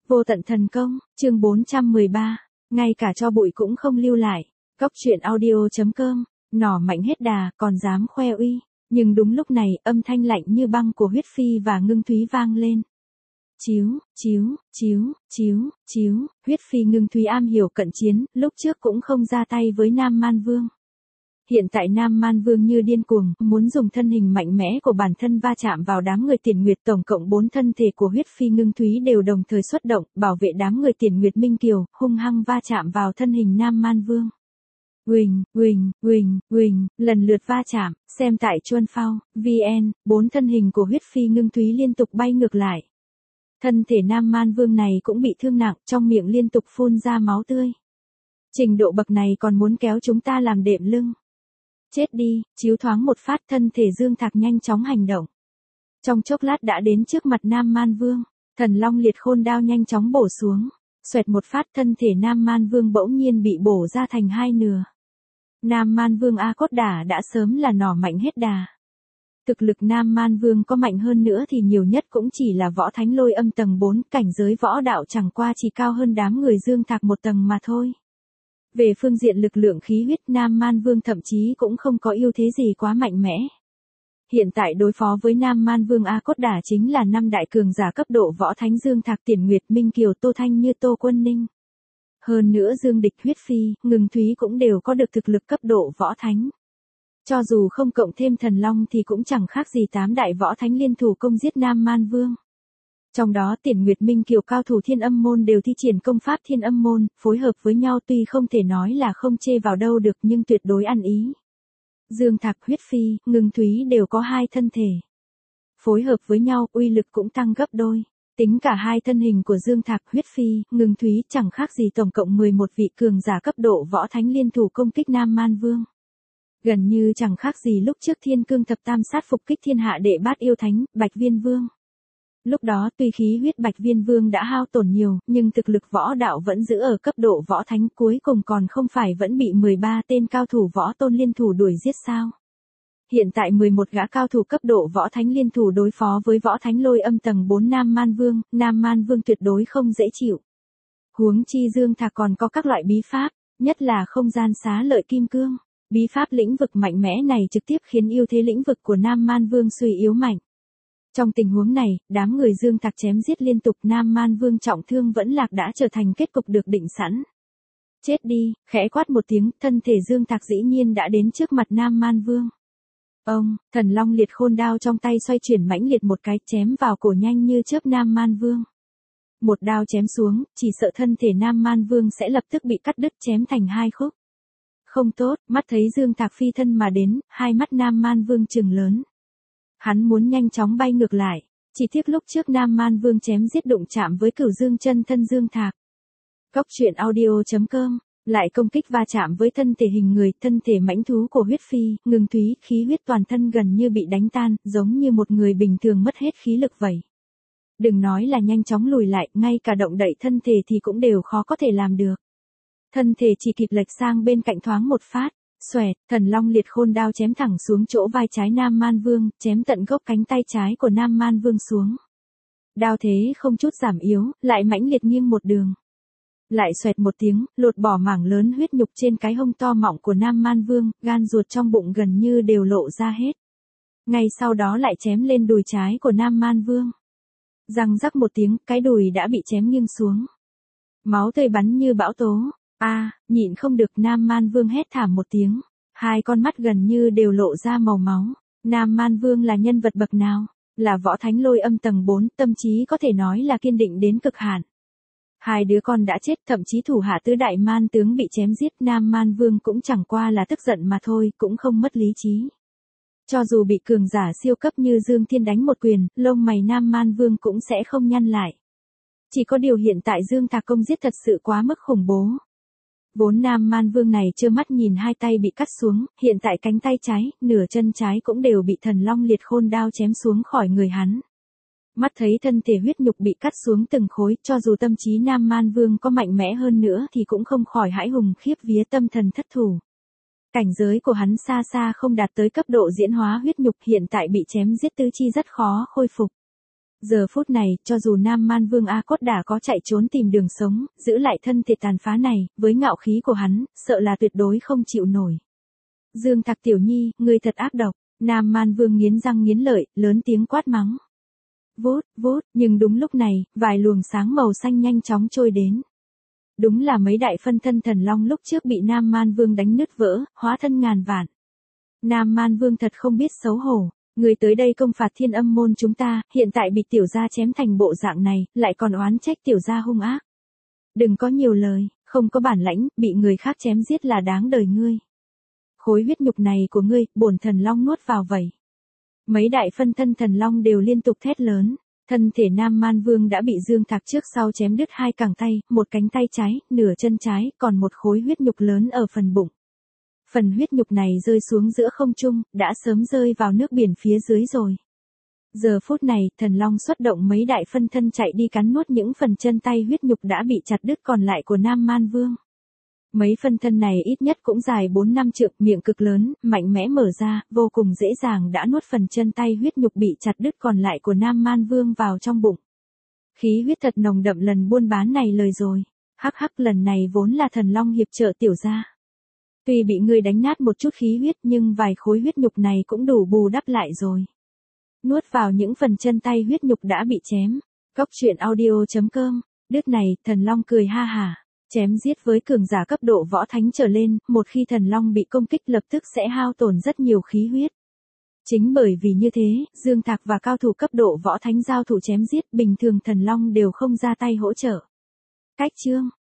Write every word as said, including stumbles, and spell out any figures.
Vô tận thần công, chương bốn trăm mười ba, ngay cả cho bụi cũng không lưu lại. Cốc truyện audio.com, nỏ mạnh hết đà, còn dám khoe uy. Nhưng đúng lúc này, âm thanh lạnh như băng của Huyết Phi và Ngưng Thúy vang lên. Chiếu, chiếu, chiếu, chiếu, chiếu, Huyết Phi Ngưng Thúy am hiểu cận chiến, lúc trước cũng không ra tay với Nam Man Vương. Hiện tại Nam Man Vương như điên cuồng, muốn dùng thân hình mạnh mẽ của bản thân va chạm vào đám người Tiền Nguyệt, tổng cộng bốn thân thể của Huyết Phi Ngưng Thúy đều đồng thời xuất động, bảo vệ đám người Tiền Nguyệt Minh Kiều, hung hăng va chạm vào thân hình Nam Man Vương. Uỳnh, uỳnh, uỳnh, uỳnh, lần lượt va chạm, xem tại Chuân Phao, vn, bốn thân hình của Huyết Phi Ngưng Thúy liên tục bay ngược lại. Thân thể Nam Man Vương này cũng bị thương nặng, trong miệng liên tục phun ra máu tươi. Trình độ bậc này còn muốn kéo chúng ta làm đệm lưng. Chết đi, chiếu thoáng một phát, thân thể Dương Thạc nhanh chóng hành động. Trong chốc lát đã đến trước mặt Nam Man Vương, Thần Long Liệt Khôn đao nhanh chóng bổ xuống. Xoẹt một phát, thân thể Nam Man Vương bỗng nhiên bị bổ ra thành hai nửa. Nam Man Vương A Cốt Đả đã sớm là nỏ mạnh hết đà. Thực lực Nam Man Vương có mạnh hơn nữa thì nhiều nhất cũng chỉ là võ thánh lôi âm tầng bốn, cảnh giới võ đạo chẳng qua chỉ cao hơn đám người Dương Thạc một tầng mà thôi. Về phương diện lực lượng khí huyết, Nam Man Vương thậm chí cũng không có ưu thế gì quá mạnh mẽ. Hiện tại đối phó với Nam Man Vương A Cốt Đả chính là năm đại cường giả cấp độ võ thánh Dương Thạc, Tiền Nguyệt, Minh Kiều, Tô Thanh Như, Tô Quân Ninh. Hơn nữa Dương Địch, Huyết Phi, Ngưng Thúy cũng đều có được thực lực cấp độ võ thánh. Cho dù không cộng thêm Thần Long thì cũng chẳng khác gì tám đại võ thánh liên thủ công giết Nam Man Vương. Trong đó Tiền Nguyệt, Minh Kiều cao thủ Thiên Âm Môn đều thi triển công pháp Thiên Âm Môn, phối hợp với nhau tuy không thể nói là không chê vào đâu được nhưng tuyệt đối ăn ý. Dương Thạc, Huyết Phi, Ngưng Thúy đều có hai thân thể. Phối hợp với nhau, uy lực cũng tăng gấp đôi. Tính cả hai thân hình của Dương Thạc, Huyết Phi, Ngưng Thúy chẳng khác gì tổng cộng mười một vị cường giả cấp độ võ thánh liên thủ công kích Nam Man Vương. Gần như chẳng khác gì lúc trước Thiên Cương Thập Tam Sát phục kích thiên hạ đệ bát yêu thánh, Bạch Viên Vương. Lúc đó tuy khí huyết Bạch Viên Vương đã hao tổn nhiều, nhưng thực lực võ đạo vẫn giữ ở cấp độ võ thánh, cuối cùng còn không phải vẫn bị mười ba tên cao thủ võ tôn liên thủ đuổi giết sao. Hiện tại mười một gã cao thủ cấp độ võ thánh liên thủ đối phó với võ thánh lôi âm tầng bốn Nam Man Vương, Nam Man Vương tuyệt đối không dễ chịu. Huống chi Dương Thạc còn có các loại bí pháp, nhất là không gian xá lợi kim cương. Bí pháp lĩnh vực mạnh mẽ này trực tiếp khiến ưu thế lĩnh vực của Nam Man Vương suy yếu mạnh. Trong tình huống này, đám người Dương Thạc chém giết liên tục, Nam Man Vương trọng thương vẫn lạc đã trở thành kết cục được định sẵn. Chết đi, khẽ quát một tiếng, thân thể Dương Thạc dĩ nhiên đã đến trước mặt Nam Man Vương. Ông, Thần Long Liệt Khôn đao trong tay xoay chuyển mãnh liệt một cái, chém vào cổ nhanh như chớp Nam Man Vương. Một đao chém xuống, chỉ sợ thân thể Nam Man Vương sẽ lập tức bị cắt đứt, chém thành hai khúc. Không tốt, mắt thấy Dương Thạc phi thân mà đến, hai mắt Nam Man Vương trừng lớn. Hắn muốn nhanh chóng bay ngược lại, chỉ tiếc lúc trước Nam Man Vương chém giết đụng chạm với Cửu Dương chân thân Dương Thạc. Cốc truyện audio.com, lại công kích va chạm với thân thể hình người, thân thể mãnh thú của Huyết Phi, Ngưng Thúy, khí huyết toàn thân gần như bị đánh tan, giống như một người bình thường mất hết khí lực vậy. Đừng nói là nhanh chóng lùi lại, ngay cả động đậy thân thể thì cũng đều khó có thể làm được. Thân thể chỉ kịp lệch sang bên cạnh thoáng một phát, xoẹt, Thần Long Liệt Khôn đao chém thẳng xuống chỗ vai trái Nam Man Vương, chém tận gốc cánh tay trái của Nam Man Vương xuống. Đao thế không chút giảm yếu, lại mãnh liệt nghiêng một đường. Lại xoẹt một tiếng, lột bỏ mảng lớn huyết nhục trên cái hông to mọng của Nam Man Vương, gan ruột trong bụng gần như đều lộ ra hết. Ngay sau đó lại chém lên đùi trái của Nam Man Vương. Răng rắc một tiếng, cái đùi đã bị chém nghiêng xuống. Máu tươi bắn như bão tố. A, à, nhịn không được, Nam Man Vương hét thảm một tiếng. Hai con mắt gần như đều lộ ra màu máu. Nam Man Vương là nhân vật bậc nào? Là võ thánh lôi âm tầng bốn, tâm trí có thể nói là kiên định đến cực hạn. Hai đứa con đã chết, thậm chí thủ hạ tứ đại man tướng bị chém giết, Nam Man Vương cũng chẳng qua là tức giận mà thôi, cũng không mất lý trí. Cho dù bị cường giả siêu cấp như Dương Thiên đánh một quyền, lông mày Nam Man Vương cũng sẽ không nhăn lại. Chỉ có điều hiện tại Dương Thạc công giết thật sự quá mức khủng bố. Vốn Nam Man Vương này trơ mắt nhìn hai tay bị cắt xuống, hiện tại cánh tay trái, nửa chân trái cũng đều bị Thần Long Liệt Khôn đao chém xuống khỏi người hắn. Mắt thấy thân thể huyết nhục bị cắt xuống từng khối, cho dù tâm trí Nam Man Vương có mạnh mẽ hơn nữa thì cũng không khỏi hãi hùng khiếp vía, tâm thần thất thủ. Cảnh giới của hắn xa xa không đạt tới cấp độ diễn hóa huyết nhục, hiện tại bị chém giết tứ chi rất khó khôi phục. Giờ phút này, cho dù Nam Man Vương A Cốt đã có chạy trốn tìm đường sống, giữ lại thân thể tàn phá này, với ngạo khí của hắn, sợ là tuyệt đối không chịu nổi. Dương Thạc tiểu nhi, ngươi thật ác độc. Nam Man Vương nghiến răng nghiến lợi, lớn tiếng quát mắng. Vút, vút, nhưng đúng lúc này, vài luồng sáng màu xanh nhanh chóng trôi đến. Đúng là mấy đại phân thân thần long lúc trước bị Nam Man Vương đánh nứt vỡ, hóa thân ngàn vạn. Nam Man Vương thật không biết xấu hổ. Người tới đây công phạt Thiên Âm môn chúng ta, hiện tại bị tiểu gia chém thành bộ dạng này, lại còn oán trách tiểu gia hung ác. Đừng có nhiều lời, không có bản lãnh, bị người khác chém giết là đáng đời ngươi. Khối huyết nhục này của ngươi, bổn thần long nuốt vào vậy. Mấy đại phân thân thần long đều liên tục thét lớn. Thân thể Nam Man Vương đã bị Dương Thạc trước sau chém đứt hai cẳng tay, một cánh tay trái, nửa chân trái, còn một khối huyết nhục lớn ở phần bụng. Phần huyết nhục này rơi xuống giữa không trung, đã sớm rơi vào nước biển phía dưới rồi. Giờ phút này, thần long xuất động mấy đại phân thân chạy đi cắn nuốt những phần chân tay huyết nhục đã bị chặt đứt còn lại của Nam Man Vương. Mấy phân thân này ít nhất cũng dài bốn năm trượng, miệng cực lớn, mạnh mẽ mở ra, vô cùng dễ dàng đã nuốt phần chân tay huyết nhục bị chặt đứt còn lại của Nam Man Vương vào trong bụng. Khí huyết thật nồng đậm lần buôn bán này lời rồi. Hắc hắc, lần này vốn là thần long hiệp trợ tiểu gia. Tuy bị ngươi đánh nát một chút khí huyết nhưng vài khối huyết nhục này cũng đủ bù đắp lại rồi. Nuốt vào những phần chân tay huyết nhục đã bị chém. Cốc truyện audio chấm com. Đứt này, thần long cười ha hả. Chém giết với cường giả cấp độ võ thánh trở lên, một khi thần long bị công kích lập tức sẽ hao tổn rất nhiều khí huyết. Chính bởi vì như thế, Dương Thạc và cao thủ cấp độ võ thánh giao thủ chém giết bình thường thần long đều không ra tay hỗ trợ. Cách chương